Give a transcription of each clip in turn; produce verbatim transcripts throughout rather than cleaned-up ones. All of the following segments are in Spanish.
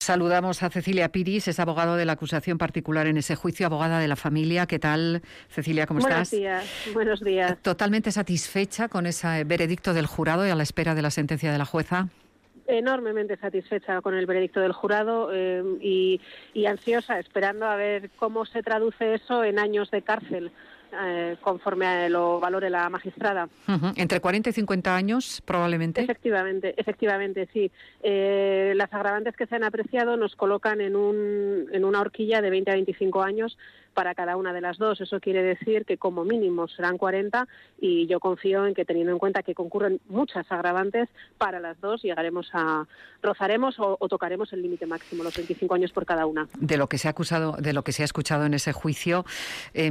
Saludamos a Cecilia Piris, es abogado de la acusación particular en ese juicio, abogada de la familia. ¿Qué tal, Cecilia? ¿Cómo Buenos estás? Buenos días, buenos días. ¿Totalmente satisfecha con ese veredicto del jurado y a la espera de la sentencia de la jueza? Enormemente satisfecha con el veredicto del jurado eh, y, y ansiosa, esperando a ver cómo se traduce eso en años de cárcel. Eh, conforme a lo valore la magistrada. Uh-huh. ¿Entre cuarenta y cincuenta años, probablemente? Efectivamente, efectivamente, sí. Eh, las agravantes que se han apreciado nos colocan en, un, en una horquilla de veinte a veinticinco años para cada una de las dos. Eso quiere decir que como mínimo serán cuarenta y yo confío en que, teniendo en cuenta que concurren muchas agravantes, para las dos llegaremos a, rozaremos o, o tocaremos el límite máximo, los veinticinco años por cada una. De lo que se ha acusado, de lo que se ha escuchado en ese juicio, eh,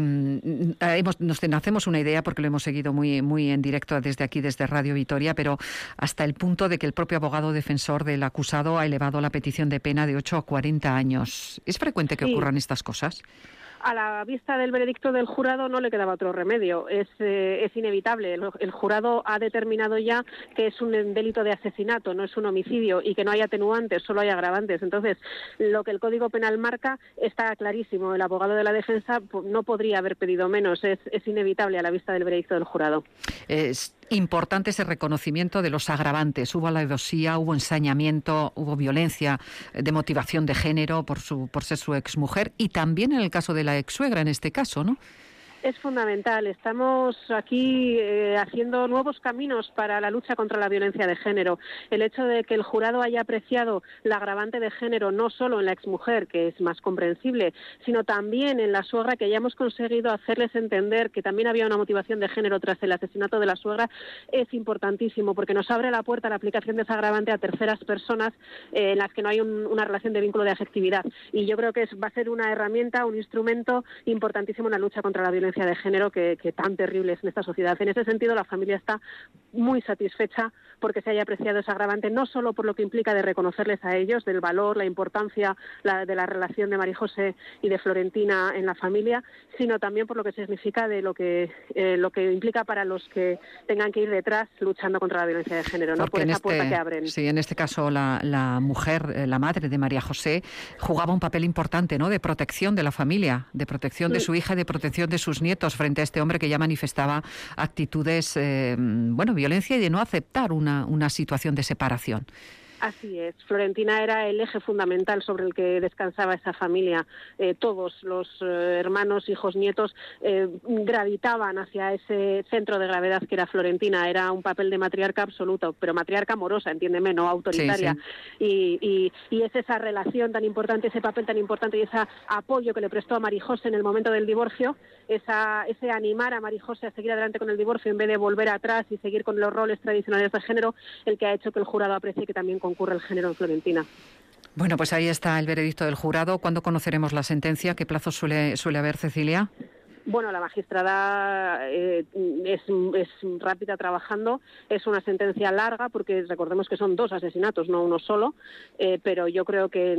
hemos, nos hacemos una idea porque lo hemos seguido muy, muy en directo desde aquí, desde Radio Vitoria, pero hasta el punto de que el propio abogado defensor del acusado ha elevado la petición de pena de ocho a cuarenta años. ¿Es frecuente que sí. ocurran estas cosas? A la vista del veredicto del jurado no le quedaba otro remedio. Es, eh, es inevitable. El, el jurado ha determinado ya que es un delito de asesinato, no es un homicidio, y que no hay atenuantes, solo hay agravantes. Entonces, lo que el Código Penal marca está clarísimo. El abogado de la defensa no podría haber pedido menos. Es, es inevitable a la vista del veredicto del jurado. Es importante ese reconocimiento de los agravantes. Hubo alevosía, hubo ensañamiento, hubo violencia de motivación de género por su por ser su exmujer, y también en el caso de la exsuegra, en este caso, ¿no? Es fundamental. Estamos aquí eh, haciendo nuevos caminos para la lucha contra la violencia de género. El hecho de que el jurado haya apreciado la agravante de género no solo en la exmujer, que es más comprensible, sino también en la suegra, que ya hemos conseguido hacerles entender que también había una motivación de género tras el asesinato de la suegra, es importantísimo porque nos abre la puerta a la aplicación de esa agravante a terceras personas eh, en las que no hay un, una relación de vínculo de afectividad. Y yo creo que es, va a ser una herramienta, un instrumento importantísimo en la lucha contra la violencia de género que, que tan terrible es en esta sociedad. En ese sentido, la familia está muy satisfecha porque se haya apreciado ese agravante, no solo por lo que implica de reconocerles a ellos, del valor, la importancia la, de la relación de María José y de Florentina en la familia, sino también por lo que significa de lo que eh, lo que implica para los que tengan que ir detrás luchando contra la violencia de género, ¿no? Por esa este, puerta que abren. Sí, en este caso la, la mujer, la madre de María José, jugaba un papel importante, ¿no?, de protección de la familia, de protección de su hija y de protección de sus nietos frente a este hombre que ya manifestaba actitudes, eh, bueno, violencia y de no aceptar una, una situación de separación. Así es. Florentina era el eje fundamental sobre el que descansaba esa familia. Eh, todos los eh, hermanos, hijos, nietos eh, gravitaban hacia ese centro de gravedad que era Florentina. Era un papel de matriarca absoluto, pero matriarca amorosa, entiéndeme, no autoritaria. Sí, sí. Y, y, y es esa relación tan importante, ese papel tan importante y ese apoyo que le prestó a María José en el momento del divorcio, esa, ese animar a María José a seguir adelante con el divorcio en vez de volver atrás y seguir con los roles tradicionales de género, el que ha hecho que el jurado aprecie que también concurre el género en Florentina. Bueno, pues ahí está el veredicto del jurado. ¿Cuándo conoceremos la sentencia? ¿Qué plazo suele, suele haber, Cecilia? Bueno, la magistrada eh, es, es rápida trabajando, es una sentencia larga porque recordemos que son dos asesinatos, no uno solo, eh, pero yo creo que,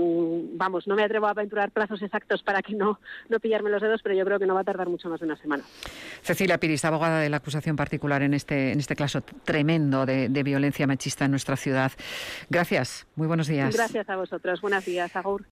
vamos, no me atrevo a aventurar plazos exactos para que no, no pillarme los dedos, pero yo creo que no va a tardar mucho más de una semana. Cecilia Piris, abogada de la acusación particular en este, en este caso tremendo de, de violencia machista en nuestra ciudad. Gracias, muy buenos días. Gracias a vosotros, buenos días, agur.